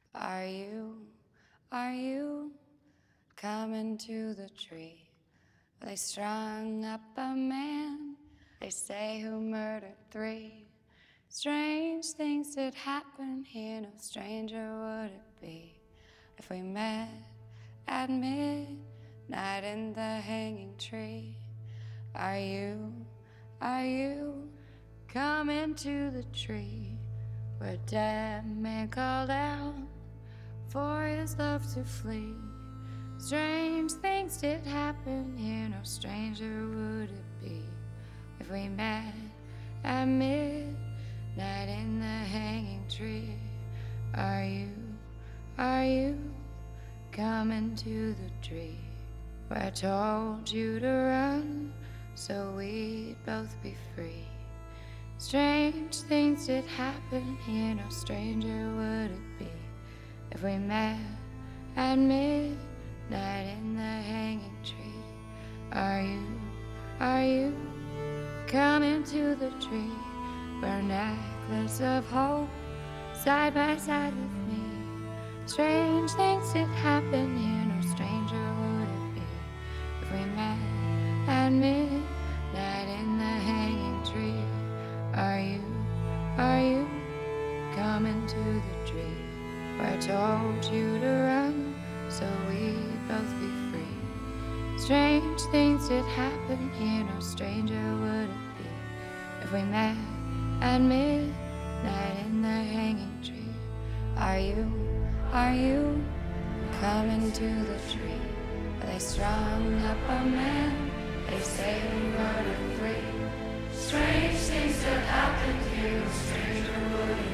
Are you coming to the tree? They strung up a man, they say, who murdered 3. Strange things did happen here, no stranger would it be if we met at midnight in the hanging tree. Are you coming to the tree where a dead man called out for his love to flee? Strange things did happen here, no stranger would it be if we met at midnight in the hanging tree. Are you coming to the tree where I told you to run so we'd both be free? Strange things did happen here, no stranger would it be if we met at midnight in the hanging tree. Are you coming to the tree where a necklace of hope side by side with me? Strange things did happen here, no stranger would it be if we met at midnight in the hanging tree. Are you coming to the tree where I told you to run so we'd both be free? Strange things did happen here, no stranger would it be if we met at midnight in the hanging tree. Are you coming to the tree where they strung up a man, they say we murdered 3? Strange things that happened here, no stranger would